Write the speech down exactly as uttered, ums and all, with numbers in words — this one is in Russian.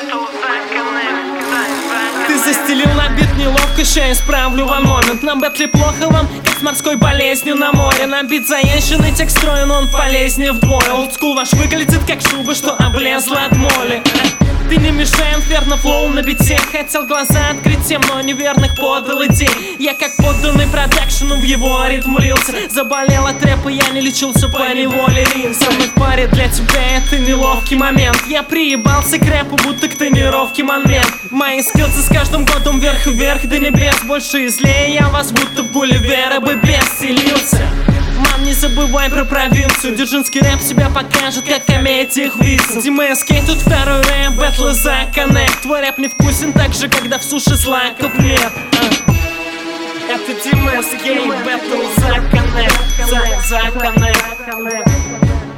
Ты застелил на бит неловко, ща исправлю one момент. На бэтле плохо вам, как с морской болезнью на море. На бит заезженный текст строен, он полезнее вдвое. Олдскул ваш выглядит как шуба, что облезла от моли. Ты не мешай, инферно флоу на бите. Хотел глаза открыть тем, но неверных подал идей. Я как подданный продакшену в его ритм влился. Заболел от рэпа, я не лечился по неволе. Рим со мной в паре, для тебя это неловкий момент. Я приебался к рэпу, будто к тренировке момент. Мои скиллсы с каждым годом вверх и вверх до небес. Больше и злее я вас, будто в Гулливера бы бесселился. Мам, не забывай про провинцию. Дзержинский рэп себя покажет, как комедия Хвицин. ДМСК тут второй рэп, бэтлы за коннект. Твой рэп не вкусен так же, когда в суше злаков нет. Это ДМСК, бэтлы за коннект, за, за коннект.